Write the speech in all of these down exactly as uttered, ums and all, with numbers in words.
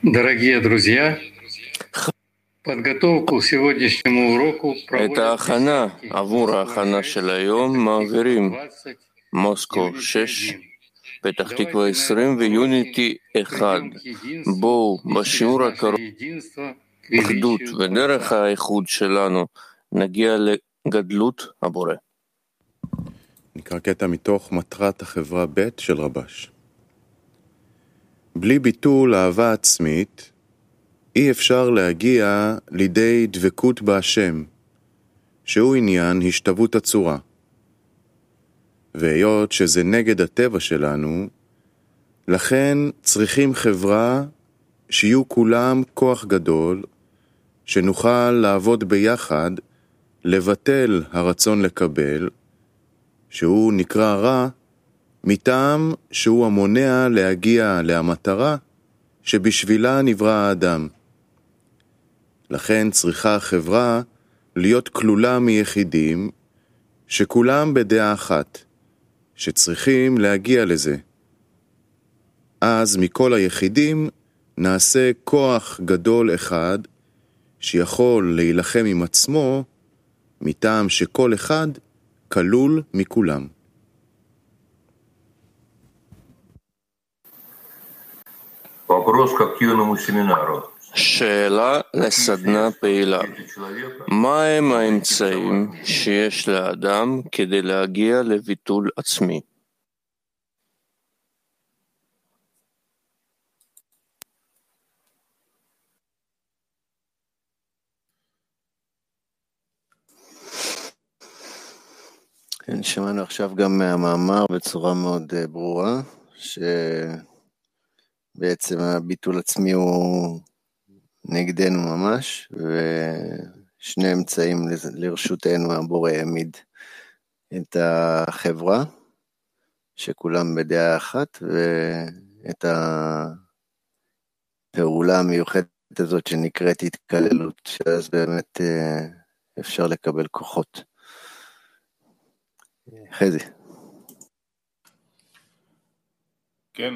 Дорогие друзья, подготовку к сегодняшнему уроку את ההכנה עבור ההכנה של היום מעבירים מוסקו שש, פתח תקווה עשרים ויוניטי אחד. בואו בשיעור הקרוב אחדות ודרך האיחוד שלנו נגיע לגדלות הבורא. נקרא קטע מתוך מטרת החברה ב' של רבש. בלי ביטול אהבה עצמית, אי אפשר להגיע לידי דבקות בהשם, שהוא עניין השתוות הצורה. והיות שזה נגד הטבע שלנו, לכן צריכים חברה שיהיו כולם כוח גדול, שנוכל לעבוד ביחד, לבטל הרצון לקבל, שהוא נקרא רע, מטעם שהוא המונע להגיע להמטרה שבשבילה נברא האדם. לכן צריכה החברה להיות כלולה מיחידים שכולם בדעה אחת, שצריכים להגיע לזה. אז מכל היחידים נעשה כוח גדול אחד שיכול להילחם עם עצמו, מטעם שכל אחד כלול מכולם. שאלה לסדנה פעילה. מה הם האמצעים שיש לאדם כדי להגיע לביטול עצמי? כן, שמענו עכשיו גם מהמאמר בצורה מאוד ברורה, שבעצם הביטול עצמי הוא נגדנו ממש, ושני אמצעים לרשותנו הבורא העמיד את החברה, שכולם בדעה אחת, ואת הפעולה המיוחדת הזאת שנקראת התקללות, שאז באמת אפשר לקבל כוחות. חזי. כן,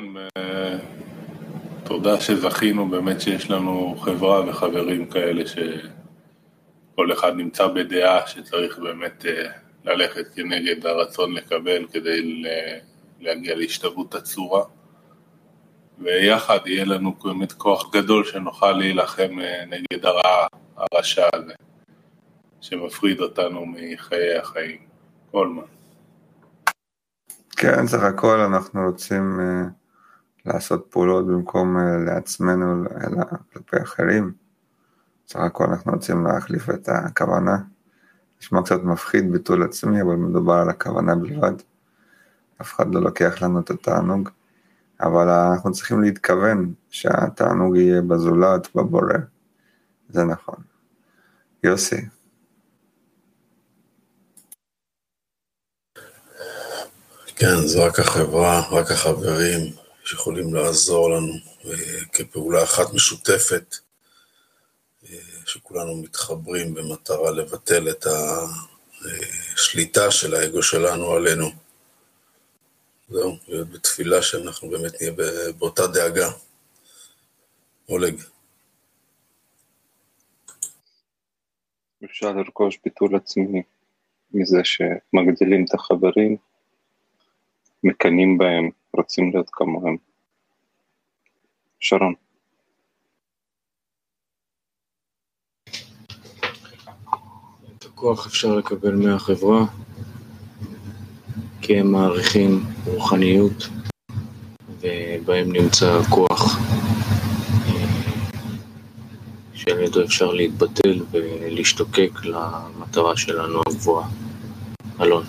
תודה שזכינו באמת שיש לנו חברה וחברים כאלה שכל אחד נמצא בדעה שצריך באמת ללכת כנגד הרצון לקבל כדי להגיע להשתוות הצורה, ויחד יהיה לנו באמת כוח גדול שנוכל להילחם נגד הרע, הרשע הזה שמפריד אותנו מחיי החיים. קולמן. כן, סך הכל אנחנו רוצים uh, לעשות פעולות במקום uh, לעצמנו, אלא כלפי אחרים. סך הכל אנחנו רוצים להחליף את הכוונה. נשמע קצת מפחיד ביטול עצמי, אבל מדובר על הכוונה בלבד. אף אחד לא לוקח לנו את התענוג, אבל אנחנו צריכים להתכוון שהתענוג יהיה בזולת, בבורא. זה נכון. יוסי. כן, זה רק החברה, רק החברים שיכולים לעזור לנו כפעולה אחת משותפת, שכולנו מתחברים במטרה לבטל את השליטה של האגו שלנו עלינו. זהו, להיות בתפילה שאנחנו באמת נהיה באותה דאגה. אולג. אפשר לרכוש ביטול עצמי מזה שמגדילים את החברים, מקנים בהם, רוצים להיות כמוהם. שרון. את הכוח אפשר לקבל מהחברה, כי הם מעריכים רוחניות, ובהם נמצא הכוח שעל ידו אפשר להתבטל ולהשתוקק למטרה שלנו הגבוהה. אלון.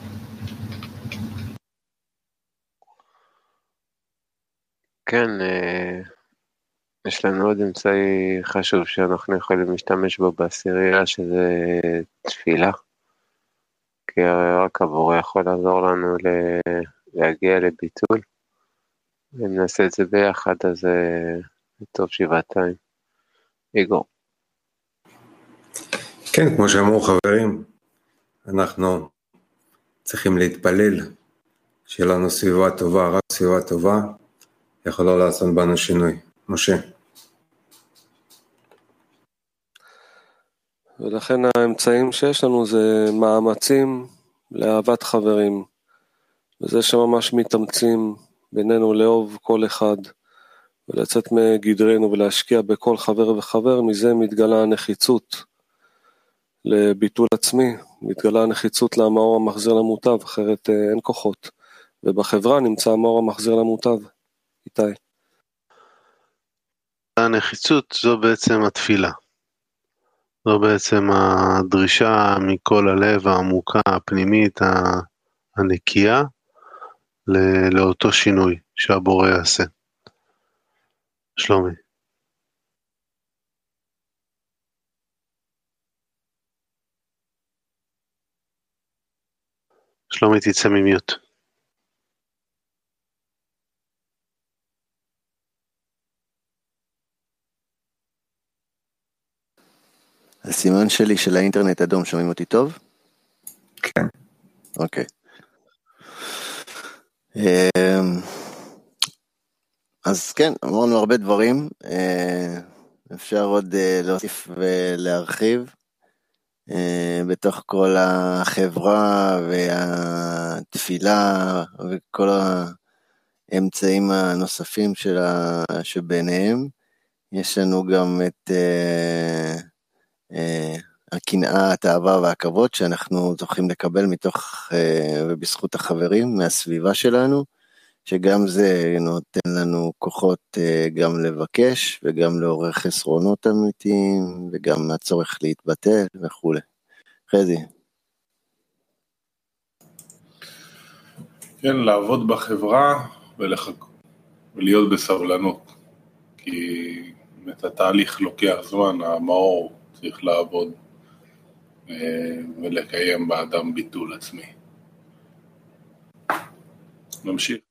כן, יש לנו עוד אמצעי חשוב שאנחנו יכולים להשתמש בו בעשירייה, שזה תפילה, כי רק הבורא יכול לעזור לנו להגיע לביטול. אם נעשה את זה ביחד, אז זה טוב שבעתיים. איגור. כן, כמו שאמרו חברים, אנחנו צריכים להתפלל, שיהיה לנו סביבה טובה, רק סביבה טובה, יכולה לעשות בנו שינוי. משה. ולכן האמצעים שיש לנו זה מאמצים לאהבת חברים, וזה שממש מתאמצים בינינו לאהוב כל אחד, ולצאת מגדרנו ולהשקיע בכל חבר וחבר, מזה מתגלה הנחיצות לביטול עצמי, מתגלה הנחיצות למאור המחזיר למוטב, אחרת אין כוחות, ובחברה נמצא המאור המחזיר למוטב. איתי. הנחיצות זו בעצם התפילה, זו בעצם הדרישה מכל הלב העמוקה, הפנימית, הנקייה, לאותו שינוי שהבורא יעשה. שלומי. שלומי תצא ממיוט. הסימן שלי של האינטרנט אדום, שומעים אותי טוב? כן. אוקיי. אז כן, אמרנו הרבה דברים, אפשר עוד להוסיף ולהרחיב בתוך כל החברה והתפילה וכל האמצעים הנוספים שביניהם. יש לנו גם את הקנאה, התאווה והכבוד שאנחנו זוכים לקבל מתוך ובזכות החברים מהסביבה שלנו, שגם זה נותן לנו כוחות גם לבקש וגם לעורר חסרונות אמיתיים וגם הצורך להתבטל וכו'. חזי. כן, לעבוד בחברה ולחכות ולהיות בסבלנות, כי את התהליך לוקח זמן, המאור צריך לעבוד ולקיים באדם ביטול עצמי. נמשיך.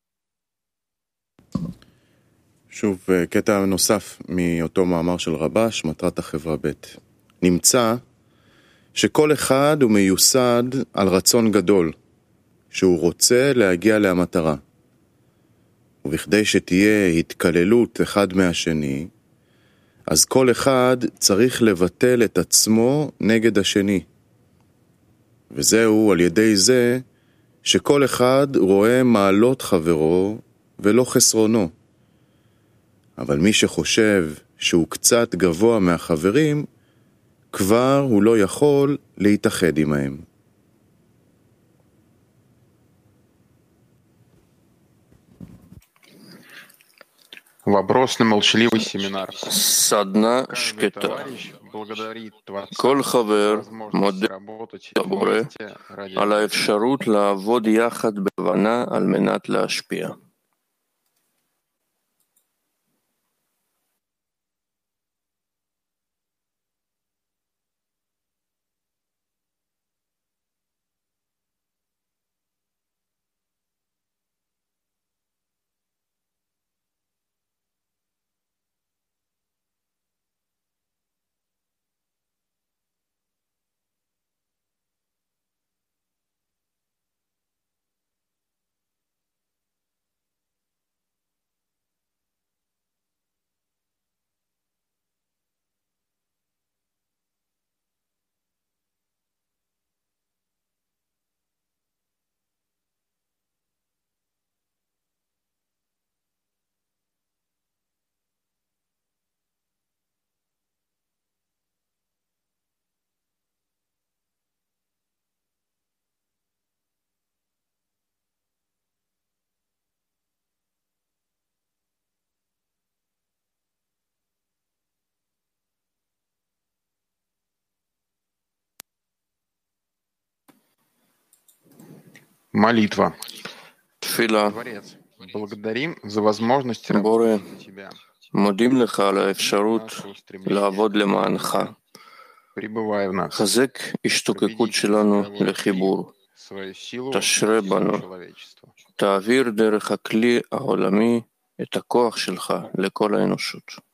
שוב, קטע נוסף מאותו מאמר של רבש, מטרת החברה ב'. נמצא שכל אחד הוא מיוסד על רצון גדול, שהוא רוצה להגיע למטרה. ובכדי שתהיה התקללות אחד מהשני, אז כל אחד צריך לבטל את עצמו נגד השני. וזהו על ידי זה שכל אחד רואה מעלות חברו ולא חסרונו. אבל מי שחושב שהוא קצת גבוה מהחברים, כבר הוא לא יכול להתאחד עמהם. סדנה שקטה. כל חבר מודה לבורא על האפשרות לעבוד יחד בהבנה על מנת להשפיע. Молитва. תפילה. בורא, מודים לך על האפשרות לעבוד למענך. חזק השתוקקות שלנו לחיבור. תשרה בנו. תעביר דרך הכלי העולמי את הכוח שלך לכל האנושות.